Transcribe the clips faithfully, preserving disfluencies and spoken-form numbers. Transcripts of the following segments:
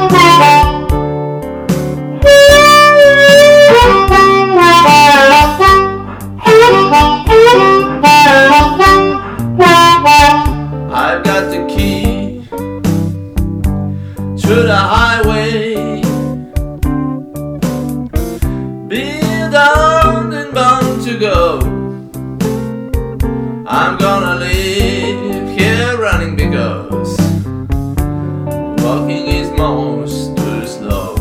I've got the key to the highway, been down and bound to go. I'm gonna live here running because walking is most too slow.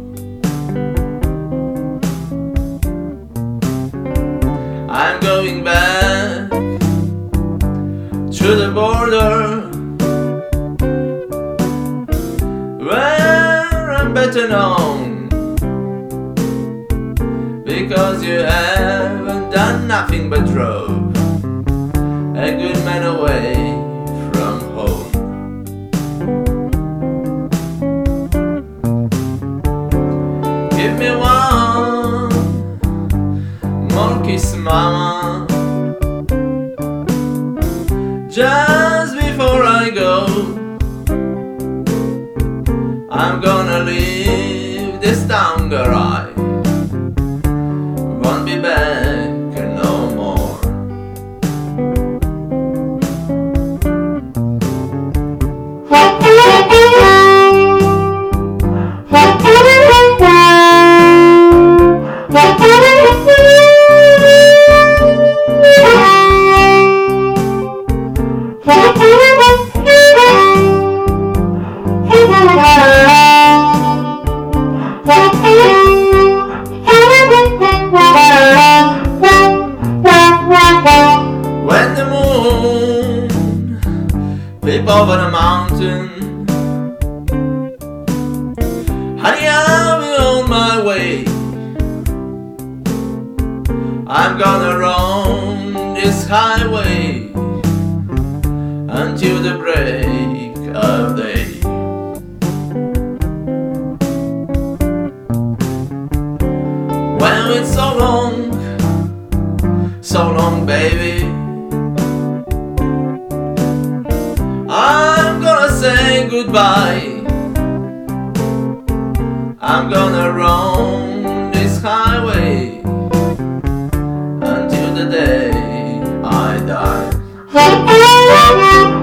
I'm going back to the border where I'm better known, because you haven't done nothing but drove a good man away from home. Give me one more kiss, mama, just before I go. I'm gonna leave this town where I won't be back no more. When the moon flip over the mountain, honey, I'll be on my way. I'm gonna roam this highway until the break of day. Well, it's so long, so long, baby. I'm gonna say goodbye. I'm gonna roam this highway until the day I die.